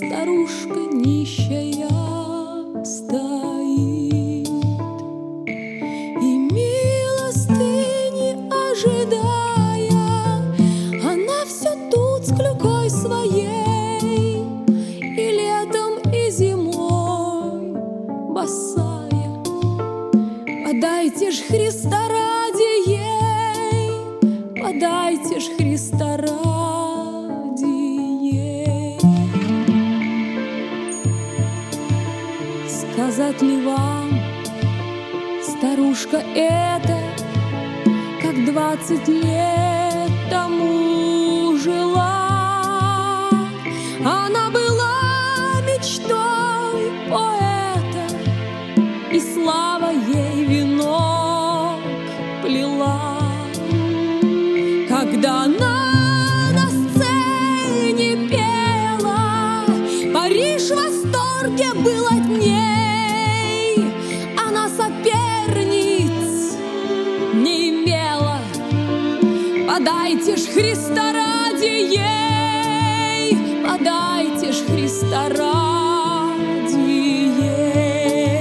старушка нищая стоит и милостыни ожидая, она все тут с клюкой своей, и летом, и зимой босая. Подайте ж Христа ради ей, подайте ж Христа ради ей. Сказать ли вам, старушка эта, как 20 лет тому жила? Она была мечтой поэта, и слава ей венок плела. Когда она на сцене пела, Париж в восторге был от ней. Она соперниц не имела. Подайте ж Христа ради ей, подайте ж Христа ради ей.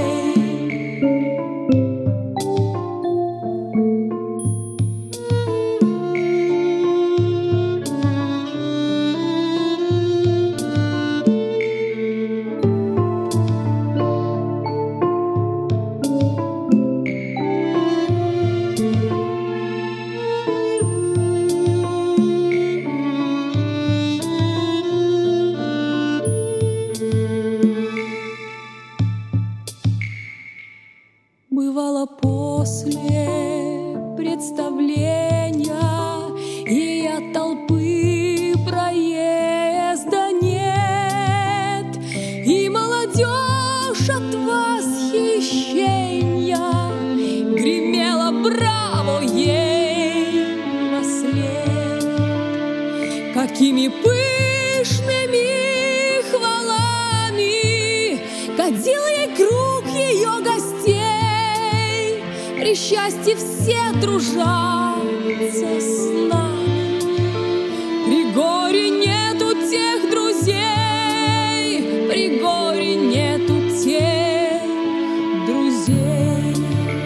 Бывало после представления ей от толпы проезда нет, и молодежь от восхищения гремела браво ей вослед. Какими пышными хвалами кадил ей круг ее гостей. При счастье все дружатся с нами, при горе нету тех друзей, при горе нету тех друзей.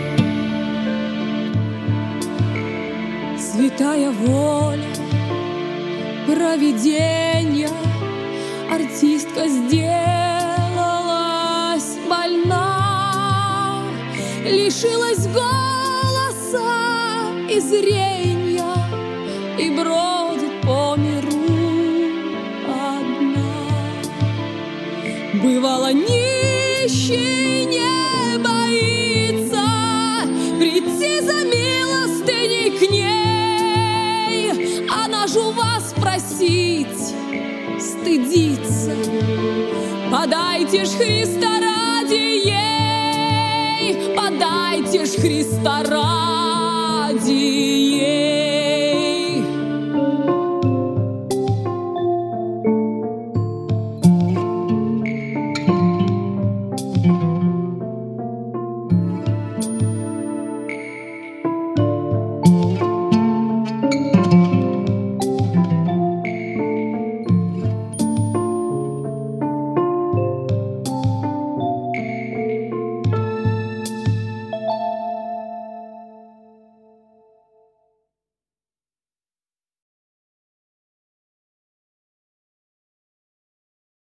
Святая воля провидения, артистка сделалась больна, лишилась голоса и зрения и бродит по миру одна. Бывало, нищий не боится прийти за милостыней к ней. Она ж у вас просить стыдится. Подайте ж Христа ради ей, подайте ж Христа ради ей.